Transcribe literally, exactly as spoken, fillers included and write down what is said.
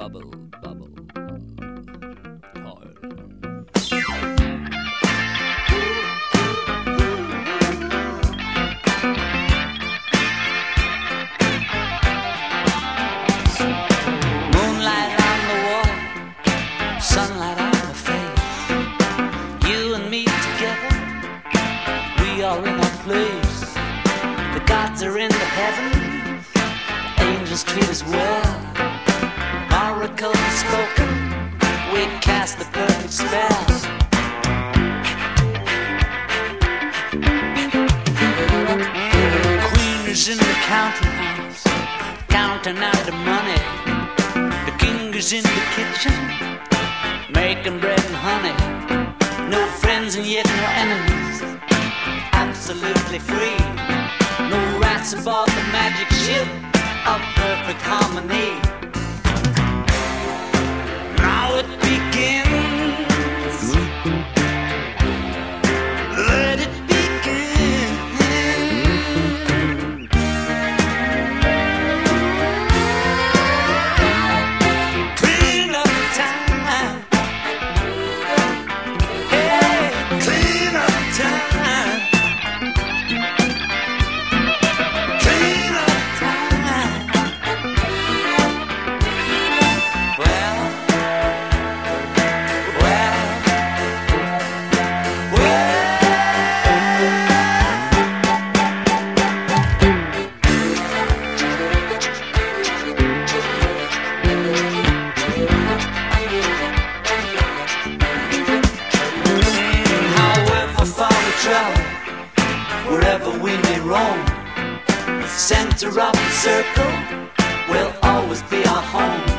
bubble, bubble, toil. Moonlight on the wall, sunlight on the face. You and me together, we are in our place. The gods are in the heavens, the angels treat us well. Oracles are spoken, we cast the perfect spell. Queen is in the counting house, counting out the money. The king is in the kitchen, making bread and honey. No friends and yet no enemies, absolutely free. No rats aboard the magic ship of perfect harmony. Now it begins. Let it begin. Clean up time. Hey, clean up time. Clean up time. Well, well, well. However far we travel, wherever we may roam, the center of the circle will always be our home.